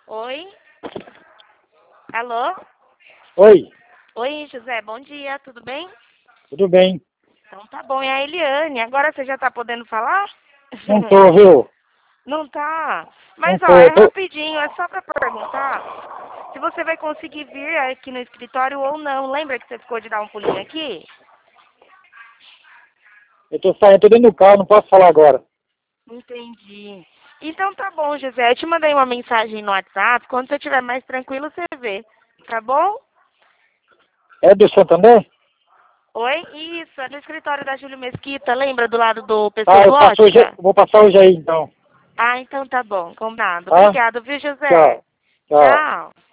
Oi? Alô? Oi, Oi, José, bom dia, tudo bem? tudo bem? Então tá bom, é a Eliane. Agora você já tá podendo falar? Não tô, viu? Não tá? Não Mas ó, tô, é eu tô... rapidinho, é só pra perguntar se você vai conseguir vir aqui no escritório ou não. Lembra que você ficou de dar um pulinho aqui? Eu tô saindo, tô dentro do carro, não posso falar agora. Entendi. Então tá bom, José. Eu te mandei uma mensagem no WhatsApp. Quando você estiver mais tranquilo, você vê. Tá bom? É do Santander? Oi? Isso, é no escritório da Júlio Mesquita. Lembra do lado do Tá, Pessoas eu passo hoje, Lógica? vou passar hoje aí então, Ah, então tá bom. Combinado. tá? Obrigado, viu, José? Tchau, tchau. Tchau.